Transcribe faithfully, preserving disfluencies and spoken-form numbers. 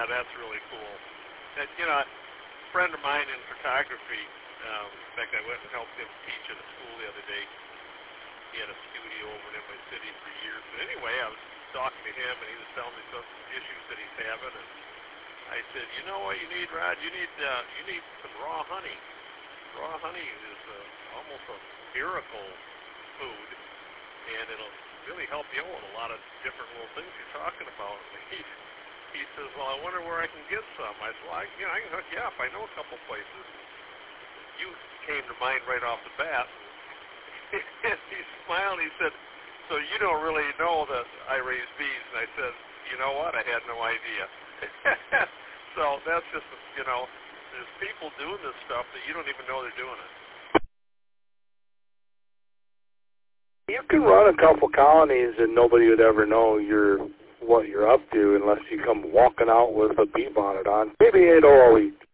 Yeah, that's really cool. And, you know, a friend of mine in photography, um, in fact, I went and helped him teach at a school the other day. He had a studio over in my city for years. But anyway, I was talking to him, and he was telling me some issues that he's having. And I said, you know what you need, Rod? You need uh, you need some raw honey. Raw honey is uh, almost a miracle food, and it'll really help you out with a lot of different little things you're talking about. And he, he says, well, I wonder where I can get some. I said, well, I, you know, I can hook you up. I know a couple places. You came to mind right off the bat. And he smiled. He said, so you don't really know that I raise bees? And I said, you know what? I had no idea. So that's just, you know, there's people doing this stuff that you don't even know they're doing it. You can run a couple colonies and nobody would ever know you're what you're up to unless you come walking out with a bee bonnet on. Maybe it'll always